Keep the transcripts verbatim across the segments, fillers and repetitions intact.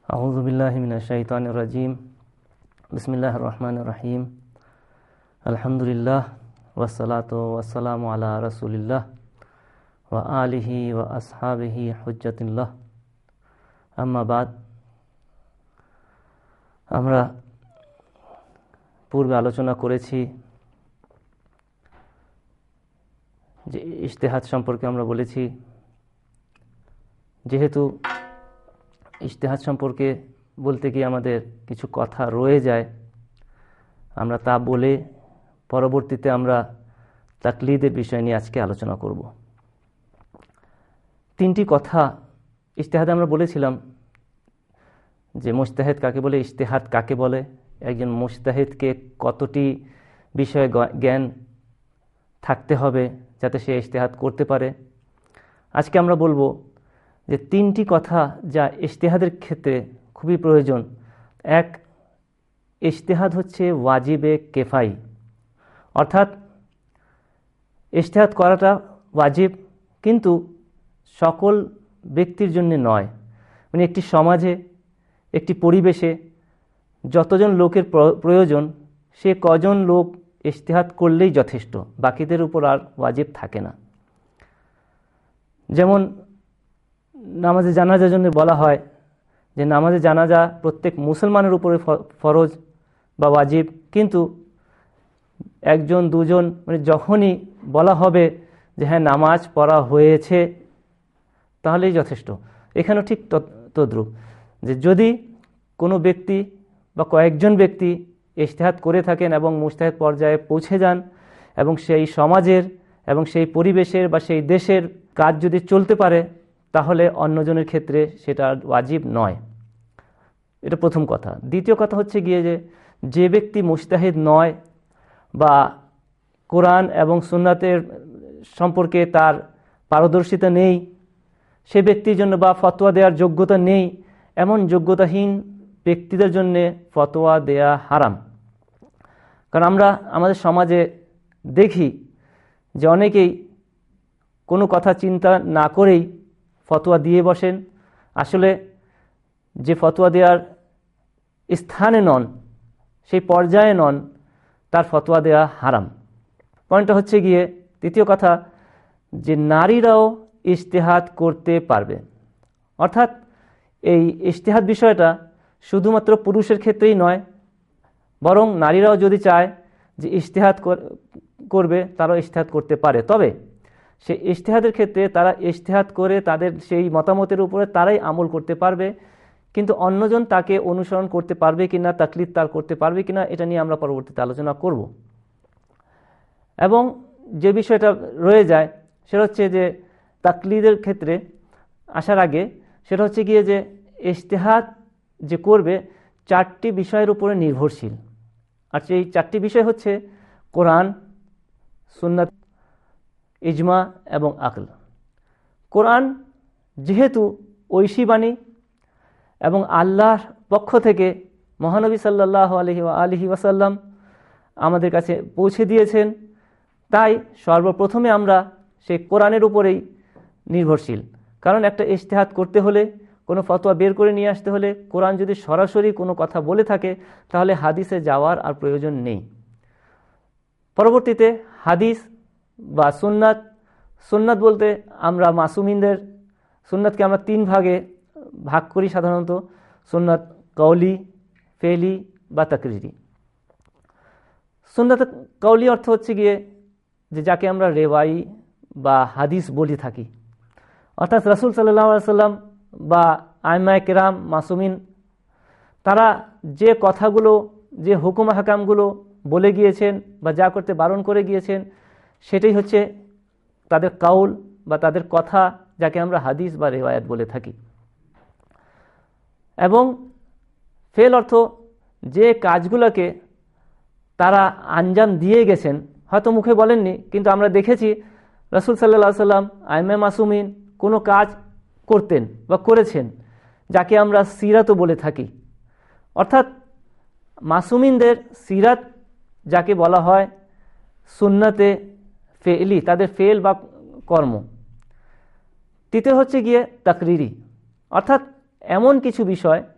আউযু বিল্লাহি মিনাশ শাইতানির রাজিম। বিসমিল্লাহির রহমানির রহিম। আলহামদুলিল্লাহ ওয়াসসালাতু ওয়াসসালামু আলা রাসূলিল্লাহ ওয়া আলিহি ওয়া আসহাবিহি হুজ্জাতুল্লাহ। আম্মা বাদ। আমরা পূর্বে আলোচনা করেছি যে ইজতিহাদ সম্পর্কে আমরা বলেছি, যেহেতু ইজতিহাদ সম্পর্কে বলতে গিয়ে আমাদের কিছু কথা রয়ে যায়, আমরা তা বলে পরবর্তীতে আমরা তাকলিদের বিষয় নিয়ে আজকে আলোচনা করব। তিনটি কথা ইজতিহাদে আমরা বলেছিলাম যে মুজতাহিদ কাকে বলে, ইজতিহাদ কাকে বলে, একজন মুজতাহিদকে কতটি বিষয়ে জ্ঞান থাকতে হবে যাতে সে ইজতিহাদ করতে পারে। আজকে আমরা বলবো যে তিনটি কথা যা ইজতিহাদের ক্ষেত্রে খুবই প্রয়োজন। এক, ইজতিহাদ হচ্ছে ওয়াজিবে কেফাই, অর্থাৎ ইজতিহাদ করাটা ওয়াজিব, কিন্তু সকল ব্যক্তির জন্য নয়। মানে একটি সমাজে, একটি পরিবেশে যতজন লোকের প্রয়োজন সে কজন লোক ইজতিহাদ করলেই যথেষ্ট, বাকিদের উপর আর ওয়াজিব থাকে না। যেমন নামাজে জানাজার জন্য বলা হয় যে নামাজে জানাজা প্রত্যেক মুসলমানের উপরে ফরজ বা ওয়াজিব, কিন্তু একজন দুজন মানে যখনই বলা হবে যে হ্যাঁ নামাজ পড়া হয়েছে তাহলেই যথেষ্ট। এখানেও ঠিক তদ্রূপ, যে যদি কোনো ব্যক্তি বা কয়েকজন ব্যক্তি ইজতিহাদ করে থাকেন এবং মুজতাহিদ পর্যায়ে পৌঁছে যান এবং সেই সমাজের এবং সেই পরিবেশের বা সেই দেশের কাজ যদি চলতে পারে তাহলে অন্যজনের ক্ষেত্রে সেটা ওয়াজিব নয়। এটা প্রথম কথা। দ্বিতীয় কথা হচ্ছে গিয়ে যে যে ব্যক্তি মুজতাহিদ নয় বা কোরআন এবং সুন্নাতের সম্পর্কে তার পারদর্শিতা নেই, সে ব্যক্তির জন্য বা ফতোয়া দেওয়ার যোগ্যতা নেই, এমন যোগ্যতাহীন ব্যক্তিদের জন্য ফতোয়া দেয়া হারাম। কারণ আমরা আমাদের সমাজে দেখি যে অনেকেই কোনো কথা চিন্তা না করেই ফতোয়া দিয়ে বসেন, আসলে যে ফতোয়া দেওয়ার স্থানে নন, সেই পর্যায়ে নন, তার ফতোয়া দেওয়া হারাম। পয়েন্টটা হচ্ছে গিয়ে তৃতীয় কথা, যে নারীরাও ইজতিহাদ করতে পারবে। অর্থাৎ এই ইজতিহাদ বিষয়টা শুধুমাত্র পুরুষের ক্ষেত্রেই নয়, বরং নারীরাও যদি চায় যে ইজতিহাদ করবে তারাও ইজতিহাদ করতে পারে। তবে সে ইজতিহাদের ক্ষেত্রে তারা ইজতিহাদ করে তাদের সেই মতামতের উপরে তারাই আমল করতে পারবে, কিন্তু অন্যজন তাকে অনুসরণ করতে পারবে কিনা, তাকলিদ তার করতে পারবে কিনা, এটা নিয়ে আমরা পরবর্তীতে আলোচনা করব। এবং যে বিষয়টা রয়ে যায় সেটা হচ্ছে যে তাকলিদের ক্ষেত্রে আসার আগে সেটা হচ্ছে গিয়ে যে ইজতিহাদ যে করবে চারটি বিষয়ের উপরে নির্ভরশীল। আর সেই চারটি বিষয় হচ্ছে কোরআন, সুন্নাত, ইজমা এবং আকল। কোরআন যেহেতু ঐশী বাণী এবং আল্লাহর পক্ষ থেকে মহানবী সাল্লাল্লাহু আলাইহি ওয়া আলিহি ওয়াসাল্লাম আমাদের কাছে পৌঁছে দিয়েছেন, তাই সর্বপ্রথমে আমরা সেই কোরআনের উপরেই নির্ভরশীল। কারণ একটা ইজতিহাদ করতে হলে, কোনো ফতোয়া বের করে নিয়ে আসতে হলে কোরআন যদি সরাসরি কোনো কথা বলে থাকে তাহলে হাদিসে যাওয়ার আর প্রয়োজন নেই। পরবর্তীতে হাদিস বা সুন্নাত। সুন্নাত বলতে আমরা মাসুমিনদের সুন্নাতকে আমরা তিন ভাগে ভাগ করি সাধারণত: সুন্নাত কওলি, ফেলি বা তাকরিরি। সুন্নাত কওলি অর্থ হচ্ছে গিয়ে যে যাকে আমরা রেওয়াই বা হাদিস বলে থাকি, অর্থাৎ রাসূল সাল্লাল্লাহু আলাইহি ওয়াসাল্লাম বা আইম্মায়ে কেরাম মাসুমিন তারা যে কথাগুলো, যে হুকুম হাকামগুলো বলে গিয়েছেন বা যা করতে বারণ করে গিয়েছেন সেটাই হচ্ছে তাদের কাউল বা তাদের কথা, যাকে আমরা হাদিস বা রেওয়ায়াত বলে থাকি। এবং ফেল অর্থ যে কাজগুলোকে তারা আঞ্জাম দিয়ে গেছেন, হয়তো মুখে বলেননি কিন্তু আমরা দেখেছি রাসূল সাল্লাল্লাহু আলাইহি ওয়াসাল্লাম আইম্মে মাসুমিন কোনো কাজ করতেন বা করেছেন, যাকে আমরা সিরাতও বলে থাকি। অর্থাৎ মাসুমিনদের সিরাত যাকে বলা হয় সুন্নাতে ফেলি, তাদের ফেল বা কর্ম। তৃতীয় হচ্ছে গিয়ে তাকরিরি, অর্থাৎ এমন কিছু বিষয়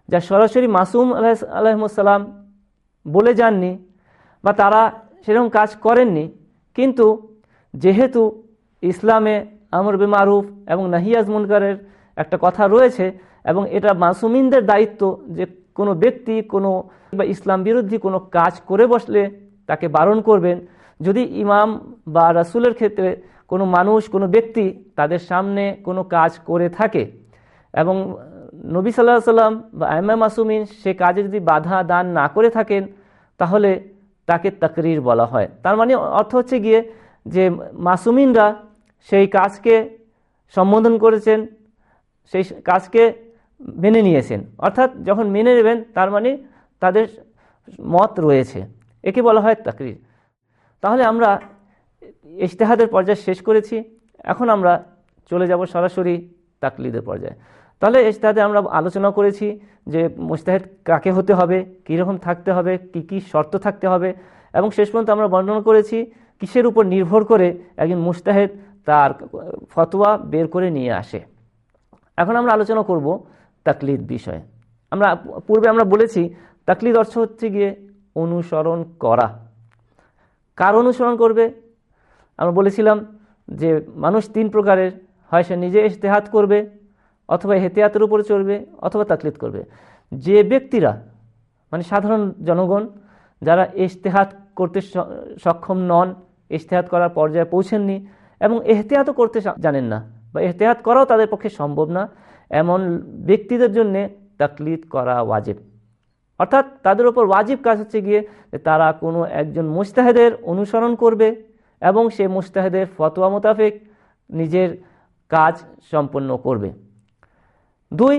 যা সরাসরি মাসুম আলাইহিসসালাম বলে যাননি বা তারা সেরকম কাজ করেননি, কিন্তু যেহেতু ইসলামে আমর বে মারুফ এবং নাহি আজ মুনকারের একটা কথা রয়েছে এবং এটা মাসুমিনদের দায়িত্ব যে কোনো ব্যক্তি কোনো বা ইসলাম বিরোধী কোনো কাজ করে বসলে তাকে বারণ করবেন। যদি ইমাম বা রাসূলের ক্ষেত্রে কোনো মানুষ কোনো ব্যক্তি তাদের সামনে কোনো কাজ করে থাকে এবং নবী সাল্লাল্লাহু আলাইহি ওয়াসাল্লাম বা আইম্মা মাসুমিন সে কাজে যদি বাধা দান না করে থাকেন তাহলে তাকে তাকরীর বলা হয়। তার মানে অর্থ হচ্ছে গিয়ে যে মাসুমিনরা সেই কাজকে সম্বোধন করেছেন, সেই কাজকে মেনে নিয়েছেন, অর্থাৎ যখন মেনে নেবেন তার মানে তাদের মত রয়েছে, একে বলা হয় তাকরীর। তাহলে আমরা ইজতিহাদের পর্যায় শেষ করেছি, এখন আমরা চলে যাব সরাসরি তাকলিদের পর্যায়ে। তাহলে ইজতিহাদে আমরা আলোচনা করেছি যে মুজতাহিদ কাকে হতে হবে, কীরকম থাকতে হবে, কি কি শর্ত থাকতে হবে, এবং শেষ পর্যন্ত আমরা বর্ণনা করেছি কিসের উপর নির্ভর করে একজন মুজতাহিদ তার ফতোয়া বের করে নিয়ে আসে। এখন আমরা আলোচনা করব তাকলিদ বিষয়ে। আমরা পূর্বে আমরা বলেছি তাকলিদ অর্থ হচ্ছে গিয়ে অনুসরণ করা। কার অনুসরণ করবে? আমরা বলেছিলাম যে মানুষ তিন প্রকারের, হয় সে নিজে ইজতিহাদ করবে, অথবা ইহতিয়াতের উপরে চলবে, অথবা তাকলিদ করবে। যে ব্যক্তিরা মানে সাধারণ জনগণ যারা ইজতিহাদ করতে সক্ষম নন, ইজতিহাদ করার পর্যায়ে পৌঁছেননি এবং ইহতিয়াতও করতে জানেন না বা ইহতিয়াত করাও তাদের পক্ষে সম্ভব না, এমন ব্যক্তিদের জন্য তাকলিদ করা ওয়াজিব। অর্থাৎ তাদের উপর ওয়াজিব কাজ হচ্ছে গিয়ে তারা কোনো একজন মুজতাহিদের অনুসরণ করবে এবং সে মুজতাহিদের ফতোয়া মোতাবেক নিজের কাজ সম্পন্ন করবে। দুই,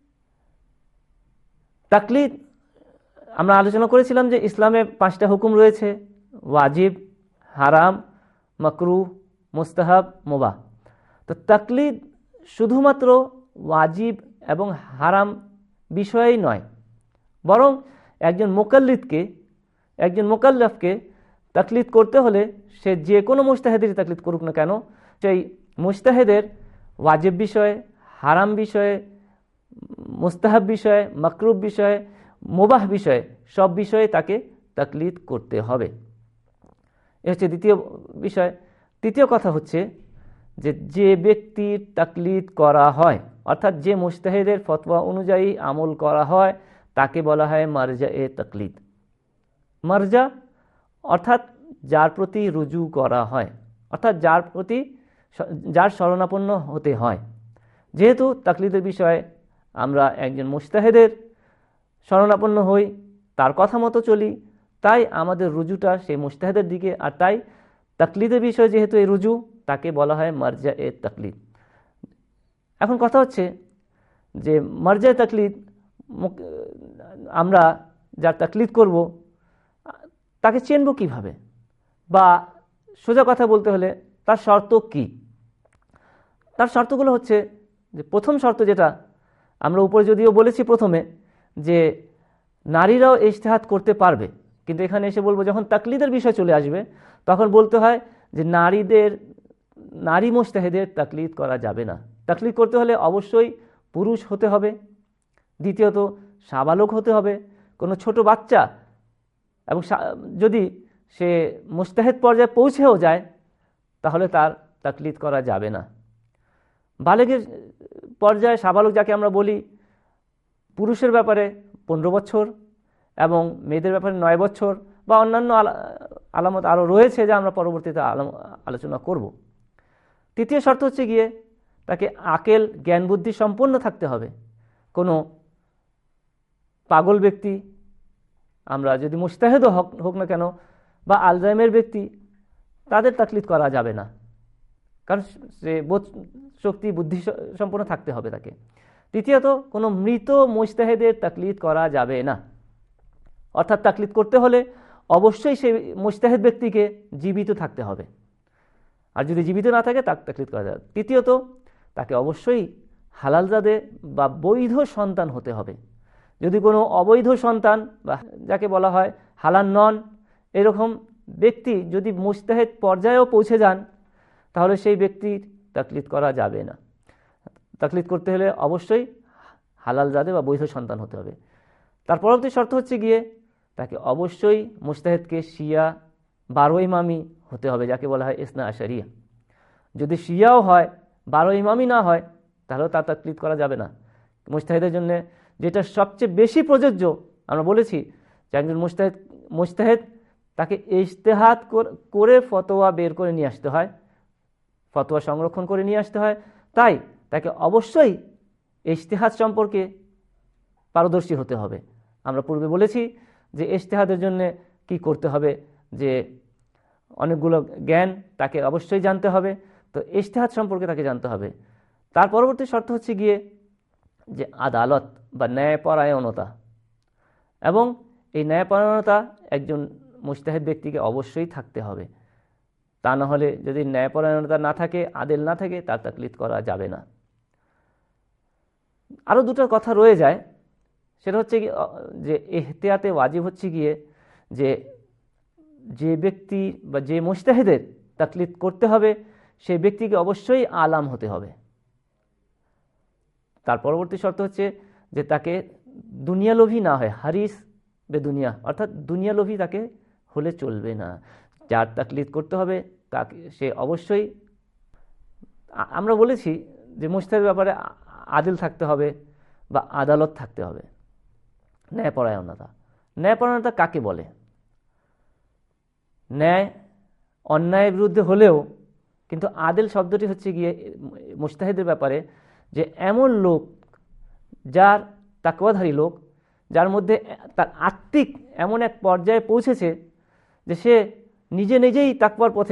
তাকলিদ আমরা আলোচনা করেছিলাম যে ইসলামে পাঁচটা হুকুম রয়েছে: ওয়াজিব, হারাম, মাকরুহ, মুস্তাহাব, মুবাহ। তো তাকলিদ শুধুমাত্র ওয়াজিব এবং হারাম বিষয়েই নয়, বরং একজন মুকাল্লিদকে একজন মুকাল্লাফকে তাকলিদ করতে হলে সে যে কোনো মুজতাহিদের তাকলিদ করুক না কেন, সেই মুজতাহিদের ওয়াজিব বিষয়ে, হারাম বিষয়ে, মুস্তাহাব বিষয়ে, মাকরুহ বিষয়ে, মুবাহ বিষয়ে সব বিষয়ে তাকে তাকলিদ করতে হবে। এ হচ্ছে দ্বিতীয় বিষয়। তৃতীয় কথা হচ্ছে যে যে ব্যক্তির তাকলিদ করা হয়, অর্থাৎ যে মুজতাহিদের ফতোয়া অনুযায়ী আমল করা হয়, তাকে বলা হয় মারজা এ তাকলিদ। মারজা অর্থাৎ যার প্রতি রুজু করা হয়, অর্থাৎ যার প্রতি যার শরণাপন্ন হতে হয়। যেহেতু তাকলিদের বিষয়ে আমরা একজন মুজতাহিদের শরণাপন্ন হই, তার কথা মতো চলি, তাই আমাদের রুজুটা সেই মুজতাহিদের দিকে, আর তাই তাকলিদের বিষয় যেহেতু এই রুজু, তাকে বলা হয় মারজা এ তাকলিদ। এখন কথা হচ্ছে যে মারজা এ তাকলিদ, আমরা যার তাকলিদ করব তাকে চিনব কিভাবে, বা সোজা কথা বলতে হলে তার শর্ত কি? তার শর্তগুলো হচ্ছে যে প্রথম শর্ত যেটা আমরা উপরে যদিও বলেছি প্রথমে যে নারীরাও ইজতিহাদ করতে পারবে, কিন্তু এখানে এসে বলবো যখন তাকলিদের বিষয় চলে আসবে তখন বলতে হয় যে নারীদের নারী মুজতাহিদের তাকলিদ করা যাবে না। তাকলিদ করতে হলে অবশ্যই পুরুষ হতে হবে, দ্বিতীয়ত সাবালক হতে হবে, কোনো ছোট বাচ্চা, এবং যদি সে মুজতাহিদ পর্যায়ে পৌঁছেও যায় তাহলে তার তাকলিদ করা যাবে না। বালেগের পর্যায়ে সাবালক যাকে আমরা বলি, পুরুষের ব্যাপারে পনেরো বছর এবং মেয়েদের ব্যাপারে নয় বছর বা অন্যান্য আলামত আরও রয়েছে যা আমরা পরবর্তীতে আলোচনা করব। তৃতীয় শর্ত হচ্ছে গিয়ে তাকে আকেল জ্ঞান বুদ্ধি সম্পন্ন থাকতে হবে। কোনো পাগল ব্যক্তি, আমরা যদি মুজতাহিদও হোক হোক না কেন, বা আলজাইমের ব্যক্তি, তাদের তাকলিদ করা যাবে না, কারণ সে বোধ শক্তি বুদ্ধি সম্পন্ন থাকতে হবে তাকে। তৃতীয়ত কোনো মৃত মুজতাহিদের তাকলিদ করা যাবে না, অর্থাৎ তাকলিদ করতে হলে অবশ্যই সেই মুজতাহিদ ব্যক্তিকে জীবিত থাকতে হবে, আর যদি জীবিত না থাকে তাকে তাকলিদ করা যাবে। তৃতীয়ত তাকে অবশ্যই হালালজাদে বা বৈধ সন্তান হতে হবে। যদি কোনো অবৈধ সন্তান বা যাকে বলা হয় হালাল নন এরকম ব্যক্তি যদি মুজতাহিদ পর্যায়েও পৌঁছে যান তাহলে সেই ব্যক্তির তাকলিদ করা যাবে না। তাকলিদ করতে হলে অবশ্যই হালাল জাদে বা বৈধ সন্তান হতে হবে। তার পরবর্তী শর্ত হচ্ছে গিয়ে তাকে অবশ্যই মুজতাহিদকে শিয়া বারো ইমামি হতে হবে, যাকে বলা হয় ইসনা আশারিয়া। যদি শিয়াও হয়, বারো ইমামি না হয়, তাহলেও তার তাকলিদ করা যাবে না। মুজতাহিদের জন্য যেটা সবচেয়ে বেশি প্রযোজ্য, আমরা বলেছি যে একজন মুজতাহিদ মুজতাহিদ তাকে ইজতেহাদ করে ফতোয়া বের করে নিয়ে আসতে হয়, ফতোয়া সংরক্ষণ করে নিয়ে আসতে হয়। তাই তাকে অবশ্যই ইজতেহাদ সম্পর্কে পারদর্শী হতে হবে। আমরা পূর্বে বলেছি যে ইজতেহাদের জন্য কি করতে হবে, যে অনেকগুলো জ্ঞান তাকে অবশ্যই জানতে হবে। তো ইজতেহাদ সম্পর্কে তাকে জানতে হবে। তার পরবর্তী শর্ত হচ্ছে গিয়ে যে আদালত বা ন্যায়পরায়ণতা, এবং এই ন্যায়পরায়ণতা একজন মুজতাহিদ ব্যক্তিকে অবশ্যই থাকতে হবে। তা না হলে যদি ন্যায়পরায়ণতা না থাকে, আদেল না থাকে, তার তাকলিদ করা যাবে না। আরও দুটো কথা রয়ে যায়, সেটা হচ্ছে যে ইহতিয়াতে ওয়াজিব হচ্ছে গিয়ে যে যে ব্যক্তি বা যে মুজতাহিদের তাকলিদ করতে হবে সেই ব্যক্তিকে অবশ্যই আলাম হতে হবে। তার পরবর্তী শর্ত হচ্ছে যে তাকে দুনিয়ালোভী না হয়, হারিস বে দুনিয়া, অর্থাৎ দুনিয়ালোভী তাকে হলে চলবে না। যার তাকলিদ করতে হবে তাকে সে অবশ্যই, আমরা বলেছি যে মুজতাহিদের ব্যাপারে আদিল থাকতে হবে বা আদালত থাকতে হবে। ন্যায়পরায়ণতা, ন্যায়পরায়ণতা কাকে বলে? ন্যায় অন্যায়ের বিরুদ্ধে হলেও কিন্তু আদিল শব্দটি হচ্ছে গিয়ে মুজতাহিদের ব্যাপারে যে এমন লোক, যার তাকওয়াধারী লোক, যার মধ্যে তার আত্মিক এমন এক পর্যায়ে পৌঁছেছে যে সে নিজে নিজেই তাকওয়ার পথে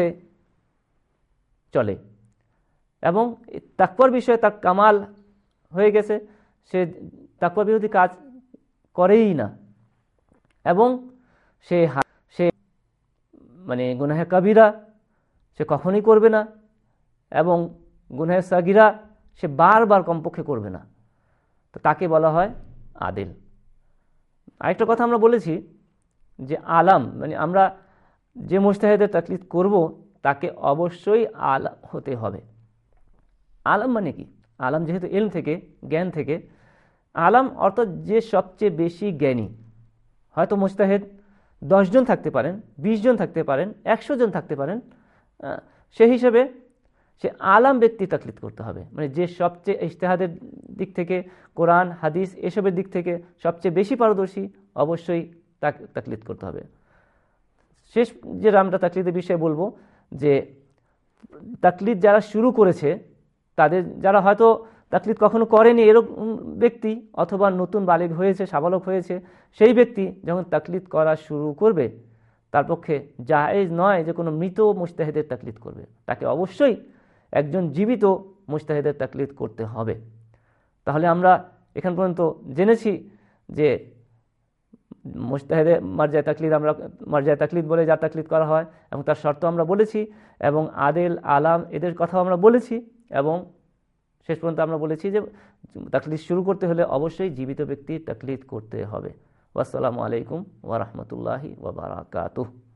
চলে এবং তাকওয়ার বিষয়ে তার কামাল হয়ে গেছে, সে তাকওয়া বিরোধী কাজ করেই না, এবং সে সে মানে গুনাহে কাবিরা সে কখনোই করবে না, এবং গুনাহে সাগিরা সে বারবার কমপক্ষে করবে না। তো তাকে বলা হয় আদিল। আরেকটা কথা আমরা বলেছি যে আলাম, মানে আমরা যে মুজতাহিদের তাকলিদ করব তাকে অবশ্যই আলাম হতে হবে। আলাম মানে কি? আলাম যেহেতু ইলম থেকে, জ্ঞান থেকে, আলাম অর্থাৎ যে সবচেয়ে বেশি জ্ঞানী। হয়তো মুজতাহিদ দশজন থাকতে পারেন, বিশ জন থাকতে পারেন, একশো জন থাকতে পারেন, সেই হিসেবে সে আলাম ব্যক্তি তাকলিদ করতে হবে। মানে যে সবচেয়ে ইজতেহাদের দিক থেকে, কোরআন হাদিস এসবের দিক থেকে সবচেয়ে বেশি পারদর্শী, অবশ্যই তাক তাকলিদ করতে হবে। শেষ যে আমরা তাকলিদের বিষয়ে বলবো যে তাকলিদ যারা শুরু করেছে, তাদের যারা হয়তো তাকলিদ কখনো করেনি এরকম ব্যক্তি, অথবা নতুন বালিগ হয়েছে, সাবালক হয়েছে, সেই ব্যক্তি যখন তাকলিদ করা শুরু করবে তার পক্ষে জায়েজ নয় যে কোনো মৃত মুজতাহিদের তাকলিদ করবে। তাকে অবশ্যই একজন জীবিত মুজতাহিদের তাকলিদ করতে হবে। তাহলে আমরা এখান পর্যন্ত জেনেছি যে মুজতাহিদে মারজায়ে তাকলিদ, আমরা মারজায়ে তাকলিদ বলে যা তাকলিদ করা হয়, এবং তার শর্ত আমরা বলেছি, এবং আদেল আলাম এদের কথাও আমরা বলেছি, এবং শেষ পর্যন্ত আমরা বলেছি যে তাকলিদ শুরু করতে হলে অবশ্যই জীবিত ব্যক্তির তাকলিদ করতে হবে। আসসালামু আলাইকুম ওয়া রাহমাতুল্লাহি ওয়া বারাকাতুহু।